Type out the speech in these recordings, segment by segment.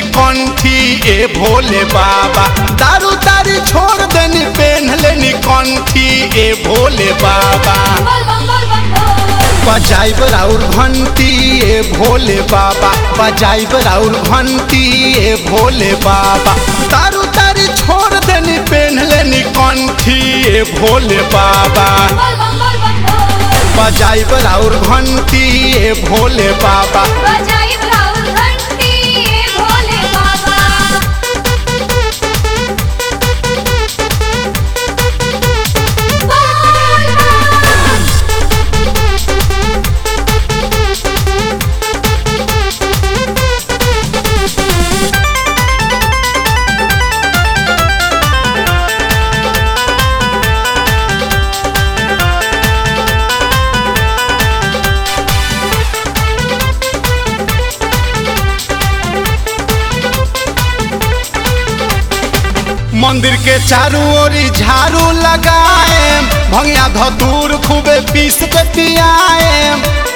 कंठी ए भोले बाबा। दारू तारी छोड़ देनी पेन लेनी कंठी ए भोले बाबा। बजाइब राउर घंटी ए भोले बाबा, बजाइब राउर घंटी ए भोले बाबा। दारू तारी छोड़ देनी पेन लेनी कंठी ए भोले बाबा। बजाइब राउर घंटी ए भोले बाबा। मंदिर के चारों ओरी झाड़ू लगाए, भंगिया धतूर खूबे पीस के पियाए।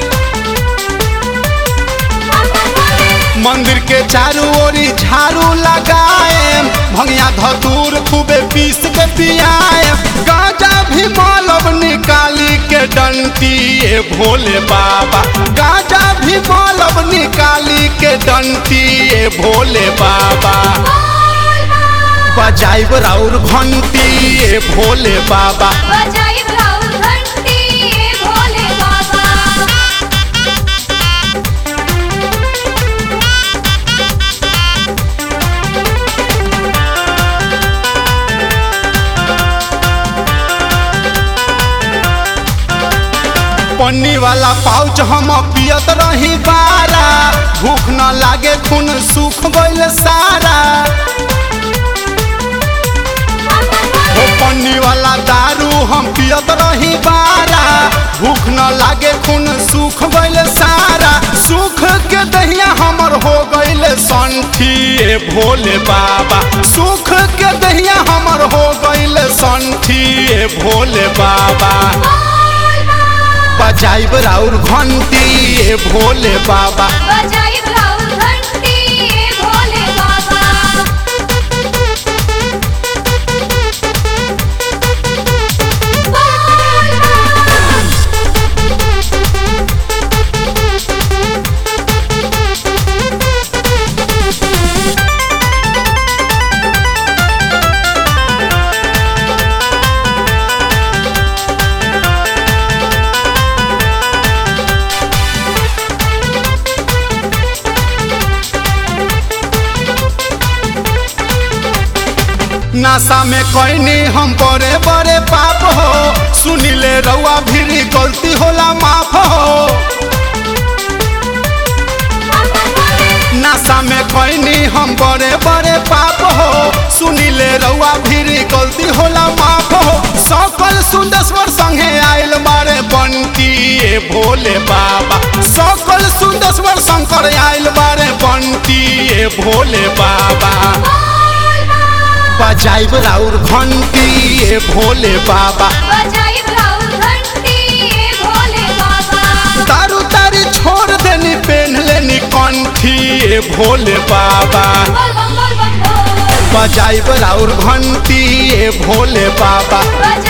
मंदिर के चारों ओरी झाड़ू लगाए, भंगिया धतूर खूबे पीस के पियाए। गांजा भी मालब निकाली के डंटी ए भोले बाबा। गांजा भी मालब निकाली के डंटी ए भोले बाबा। बजाइब राउर घंटी ए भोले बाबा। बजाइब राउर घंटी ए भोले बाबा। पन्नी वाला पाउच हम पियत रही बारा, भूख न लागे खून सूख गइल सारा। पन्नी वाला दारू हम पियत रही बारा, भूख न लागे खून सूख गइल सारा। सूख के दहिया हमर हो गइल संठी ए भोले बाबा। सूख के दहिया हमर हो गइल संठी ए भोले बाबा। बजाइब राउर घंटी ए भोले बाबा। बजाइब राउर घंटी ए भोले बाबा। नासा में कोई हम बड़े बड़े पाप हो, सुनिले रउआ भी गलती होला माफ हो। नासा में कोई हम बड़े बड़े पाप हो, सुनिले रउआ भी गलती होला माफ हो। सकल सुंदर संगे आयल मारे बंटी ए भोले बाबा। सकल सुंदर शंकर आयल मारे बंटी ए भोले बाबा। बजाइब राउर घंटी ए भोले बाबा। बजाइब राउर घंटी ए भोले बाबा। दारू तारी छोड़ देनी पेन लेनी कंठी ए भोले बाबा। बोल बम बोल बम बोल। बजाइब राउर घंटी ए भोले बाबा।